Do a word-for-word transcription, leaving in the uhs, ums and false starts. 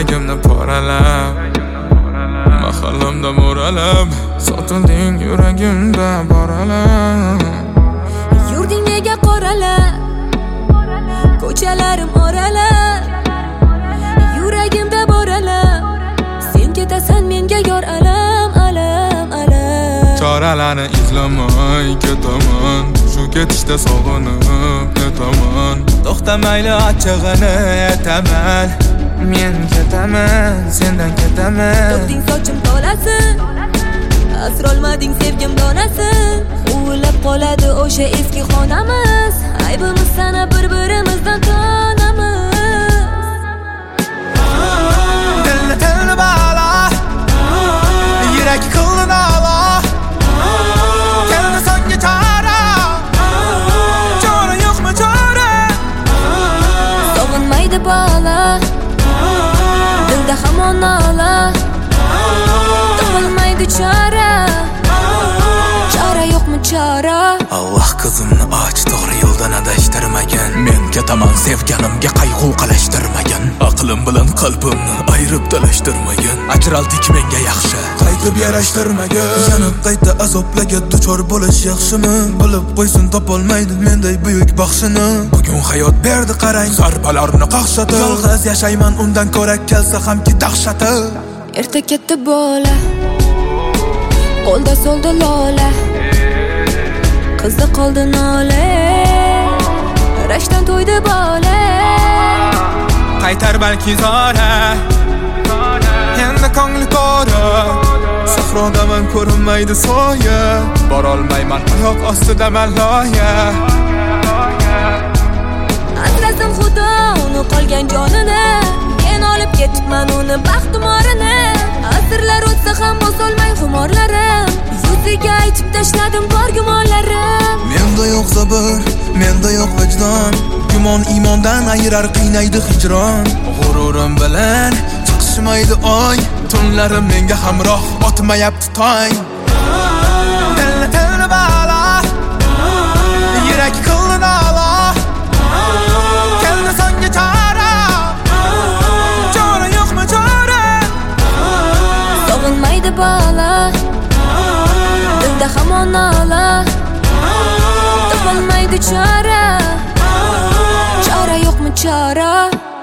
yuragimni poralab, mahallamda mo'ralab, sotilding yuragimda boralab. Yurding nega qoralab, ko'chalarim oralab, yuragimda boralab, sen ketasan menga yor alam, alam, alam. Choralarni izlamay ketaman, shu ketishda sog'inib netaman. To'xtamayli achchig'ini aytaman, men ketaman, sendan ketaman. To'kding sochim tolasin, asrolmading sevgim donasin. Huvillab qoladi o'sha eski xonamiz, aybimiz sana bir-birimizdan tonamiz. Dilni tilni bala, yurak qildi nala, keldi songa chora, chora yo'qmi chora? Sog'inmaydi bola, dilda hamon nola, topolmaydi chora, chora yo'qmi chora? Alloh qizimni och, to'g'ri yo'ldan adashtirmagan. Men ketaman sevganimga qayg'u qalashtirmagan. Aqlim bilan qalbimni ayirib talashtirmagan. Ajraldik menga yaxshi, qaytib yarashtirmagan. Yana qayta azoblarga duchor bo'lish yaxshimi? Bilib qo'ysin topolmaydi menday buyuk baxshini. Bugun hayot berdi qarang, zarbalarni qaqshatib. Yolg'iz yashayman undan ko'ra kelsa hamki dahshati. Erta ketdi bola, qo'lda soldi lola, qizda qoldi nola, rashkdan to'ydi bola. Qaytar balki zora, endi ko'ngli ko'ra. Sahrodaman ko'rinmaydi soya, borolmayman oyoq ostida malloya. Asrasin xudo uni qolgan jonini, men olib ketibman uni baxtimorini. Asrlar o'tsa ham bosolmay xumorlarim, yuziga aytib tashladim bor gumonlarim. Menda yo'q sabr, menda yo'q vijdon, gumon iymondan ayirar qiynaydi hijron. G'ururim bilan chiqishmaydi oy, tunlarim menga hamroh otmayapti tong. Dilni tilni bala, yurak qildi nala, keldi songa chora, chora yo'qmi chora? Sog'inmaydi bola, dilda hamon nola, topolmaydi chora, chora yo'qmi chora?